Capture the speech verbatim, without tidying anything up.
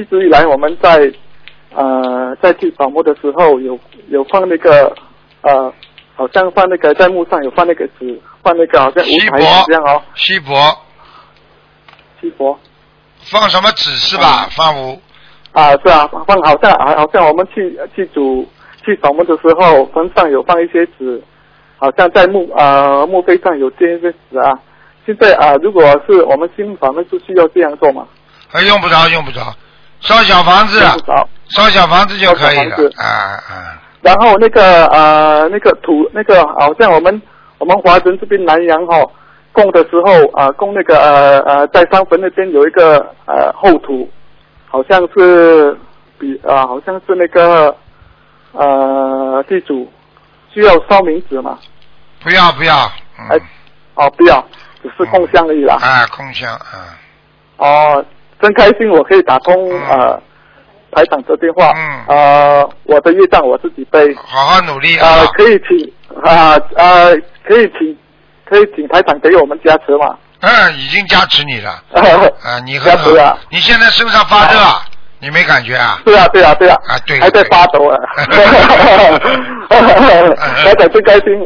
一直以来我们在呃在去扫墓的时候有有放那个呃好像放那个在墓上有放那个纸，放那个好像五台这样哦。 锡箔。 锡箔。 放什么纸是吧？嗯、放五。 啊，是啊，放好像好像我们去去煮去扫墓的时候，坟上有放一些纸，好像在墓呃墓碑上有贴一些纸啊。现在啊、呃，如果是我们新房子，是需要这样做吗？ 还用不着，用不着，烧小房子，烧小房子就可以了。啊啊。 然后那个呃那个土那个好像我们我们华人这边南洋哈、哦、供的时候啊、呃、供那个呃呃在上坟那边有一个呃后土，好像是比啊、呃、好像是那个呃地主需要烧冥纸嘛？ 不要不要。嗯、 哎哦不要。只是空箱而已啦。 啊，空箱啊。 哦，真开心，我可以打通、嗯、呃台长这电话。 嗯。 呃，我的业障我自己背。 好好努力啊。 呃，可以请啊呃可以请可以请台长给我们加持嘛？ 嗯，已经加持你了。啊，你很好。 加持啊！ 你现在身上发热，啊、你没感觉啊？ 对啊，对啊，对啊。 啊，对。 还在发抖啊。台长真开心。